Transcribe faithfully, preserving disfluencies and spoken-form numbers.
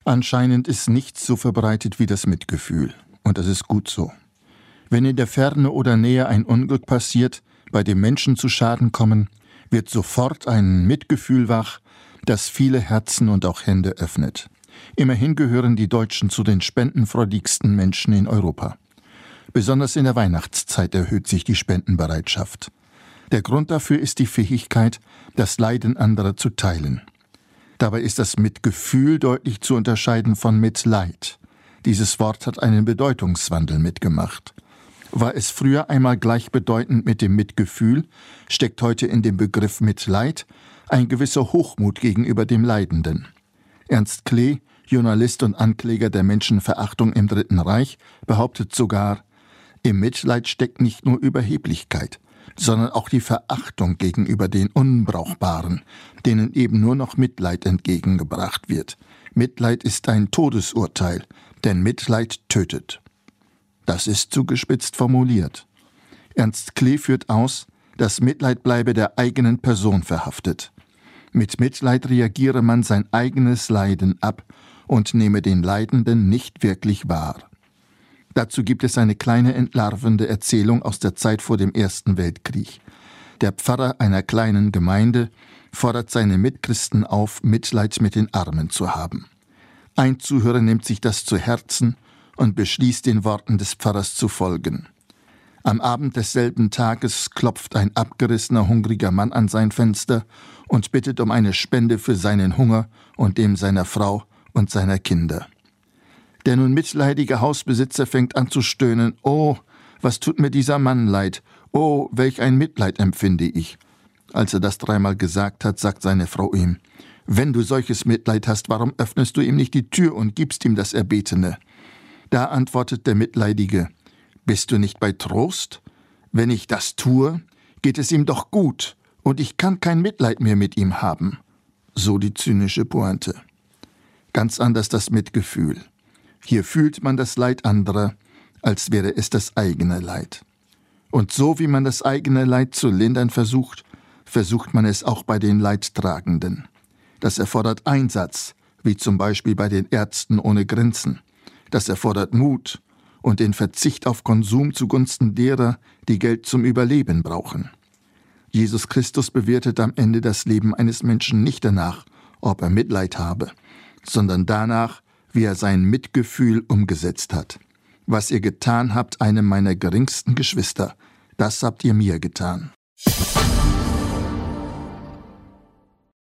Anscheinend ist nichts so verbreitet wie das Mitgefühl. Und das ist gut so. Wenn in der Ferne oder Nähe ein Unglück passiert, bei dem Menschen zu Schaden kommen, wird sofort ein Mitgefühl wach, das viele Herzen und auch Hände öffnet. Immerhin gehören die Deutschen zu den spendenfreudigsten Menschen in Europa. Besonders in der Weihnachtszeit erhöht sich die Spendenbereitschaft. Der Grund dafür ist die Fähigkeit, das Leiden anderer zu teilen. Dabei ist das Mitgefühl deutlich zu unterscheiden von Mitleid. Dieses Wort hat einen Bedeutungswandel mitgemacht. War es früher einmal gleichbedeutend mit dem Mitgefühl, steckt heute in dem Begriff Mitleid ein gewisser Hochmut gegenüber dem Leidenden. Ernst Klee, Journalist und Ankläger der Menschenverachtung im Dritten Reich, behauptet sogar, im Mitleid steckt nicht nur Überheblichkeit, sondern auch die Verachtung gegenüber den Unbrauchbaren, denen eben nur noch Mitleid entgegengebracht wird. Mitleid ist ein Todesurteil, denn Mitleid tötet. Das ist zugespitzt formuliert. Ernst Klee führt aus, das Mitleid bleibe der eigenen Person verhaftet. Mit Mitleid reagiere man sein eigenes Leiden ab und nehme den Leidenden nicht wirklich wahr. Dazu gibt es eine kleine entlarvende Erzählung aus der Zeit vor dem Ersten Weltkrieg. Der Pfarrer einer kleinen Gemeinde fordert seine Mitchristen auf, Mitleid mit den Armen zu haben. Ein Zuhörer nimmt sich das zu Herzen und beschließt, den Worten des Pfarrers zu folgen. Am Abend desselben Tages klopft ein abgerissener, hungriger Mann an sein Fenster und bittet um eine Spende für seinen Hunger und dem seiner Frau und seiner Kinder. Der nun mitleidige Hausbesitzer fängt an zu stöhnen. »Oh, was tut mir dieser Mann leid? Oh, welch ein Mitleid empfinde ich!« Als er das dreimal gesagt hat, sagt seine Frau ihm, »Wenn du solches Mitleid hast, warum öffnest du ihm nicht die Tür und gibst ihm das Erbetene?« Da antwortet der Mitleidige, »Bist du nicht bei Trost? Wenn ich das tue, geht es ihm doch gut, und ich kann kein Mitleid mehr mit ihm haben.« So die zynische Pointe. Ganz anders das Mitgefühl. Hier fühlt man das Leid anderer, als wäre es das eigene Leid. Und so wie man das eigene Leid zu lindern versucht, versucht man es auch bei den Leidtragenden. Das erfordert Einsatz, wie zum Beispiel bei den Ärzten ohne Grenzen. Das erfordert Mut und den Verzicht auf Konsum zugunsten derer, die Geld zum Überleben brauchen. Jesus Christus bewertet am Ende das Leben eines Menschen nicht danach, ob er Mitleid habe, sondern danach, wie er sein Mitgefühl umgesetzt hat. Was ihr getan habt, einem meiner geringsten Geschwister, das habt ihr mir getan.